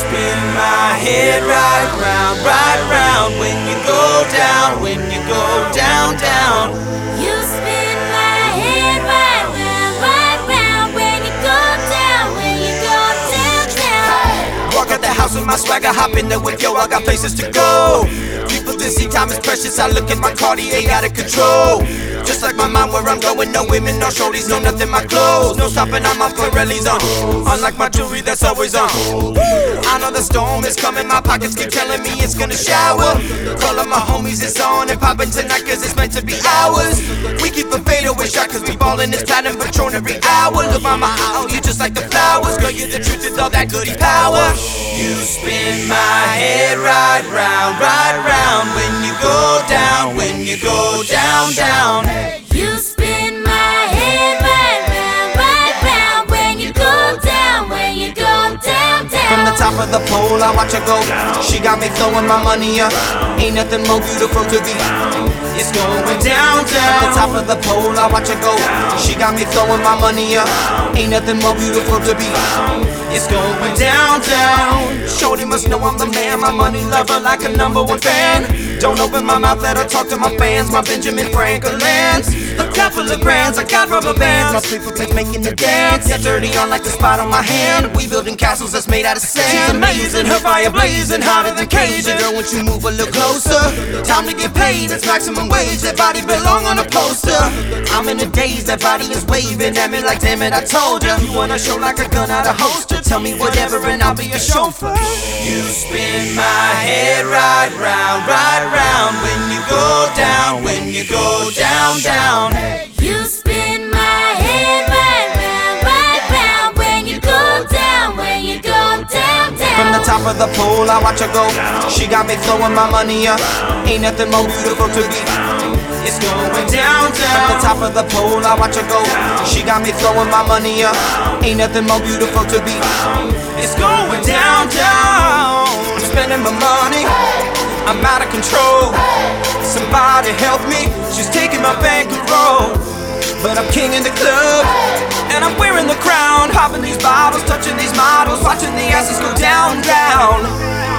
spin my head right round when you go down, when you go down, down. You spin my head right round when you go down, when you go down, down. Walk out the house with my swagger, hop in the whip, yo, I got places to go. People to see, time is precious, I look at my Cartier out of control. Just like my mind where I'm going, no women, no shorties, no nothing, my clothes. No stopping, I'm on Pirelli's on. Unlike my jewelry, that's always on. I know the storm is coming, my pockets keep telling me it's gonna shower. Call up my homies, it's on and poppin' tonight cause it's meant to be ours. We keep a fadeaway shot cause we ballin' this platinum Patron every hour. Look mama, I owe you just like the flowers. Girl, you're the truth with all that goody power. You spin my head right round when you go down, when you go down, down. You spin my head right round when you go down, when you go down, down. From the top of the pole, I watch her go. She got me throwing my money up. Ain't nothing more beautiful to be. It's going down, down. From the top of the pole, I watch her go. She got me throwing my money up. Ain't nothing more beautiful to be. It's going down, down. Shorty must know I'm the man. My money lover like a #1 fan. Don't open my mouth, let her talk to my fans. My Benjamin Franklin's. A couple of grands, I got rubber bands. My people keep making the dance. Get dirty on like the spot on my hand. We building castles that's made out of sand. She's amazing, her fire blazing hotter than Cajun. Girl, once you move a little closer, time to get paid. It's maximum wage. That body belong on a poster. I'm in a daze, that body is waving at me like damn it, I told ya. You wanna show like a gun out of holster? Tell me whatever and I'll be your chauffeur. You spin my head right round when you go down, when you go down, down. You spin my head right round when you go down, when you go down, down. From the top of the pole, I watch her go. She got me throwing my money up. Ain't nothing more beautiful to be. It's going down, down. From the top of the pole, I watch her go. She got me throwing my money up. Ain't nothing more beautiful to be. It's going down, down. I'm spending my money. I'm out of control. Somebody help me. She's taking my bankroll. But I'm king in the club, and I'm wearing the crown. Hopping these bottles, touching these models, watching the asses go down, down.